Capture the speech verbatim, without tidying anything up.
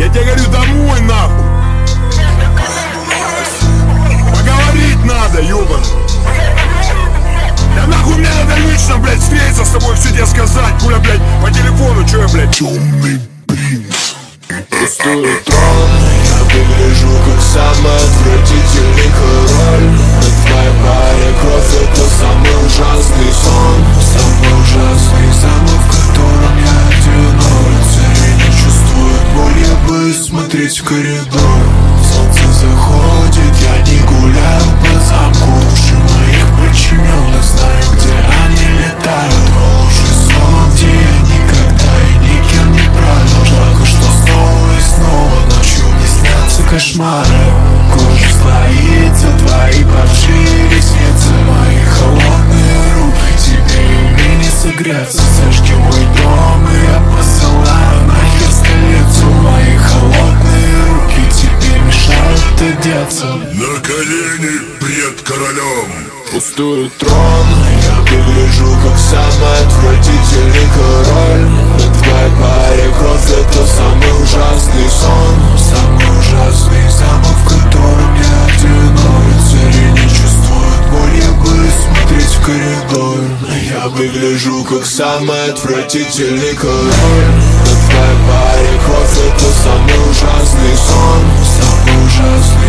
Я тебе говорю, домой нахуй. Поговорить надо, ёбан. Да нахуй мне надо лично, блядь, встретиться с тобой, все тебе сказать. Куля, блядь, по телефону, чё я, блядь? Темный принц. Пустой трон, я выгляжу как самый отвратительный король. На твоей паре кровь — это самый ужасный сон. Самый ужасный замок, в котором я одинок. Цари не чувствуют боль, я боюсь смотреть в коридор. Солнце заходит, я не гуляю по замку. Души моих подчиненных, знаю, где они летают. Но лучший сон, где я никогда и никем не правил. Жалко, что снова и снова ночью мне снятся кошмары. Кожа слоится, твои паршивые ресницы, мои холодные руки, тебе и мне не согреться. Зажги мой дом, и я посылаю нахер столицу. Мои холодные руки тебе мешают одеться. На колени пред королем. Пустой трон, я выгляжу как самый отвратительный король. На твоей паре кровь — это самый ужасный сон. Самый ужасный замок, в котором я одинок. Цари не чувствуют боль, я боюсь смотреть в коридор. Я выгляжу как самый отвратительный король. На твоей паре кровь — это самый ужасный сон. Самый ужасный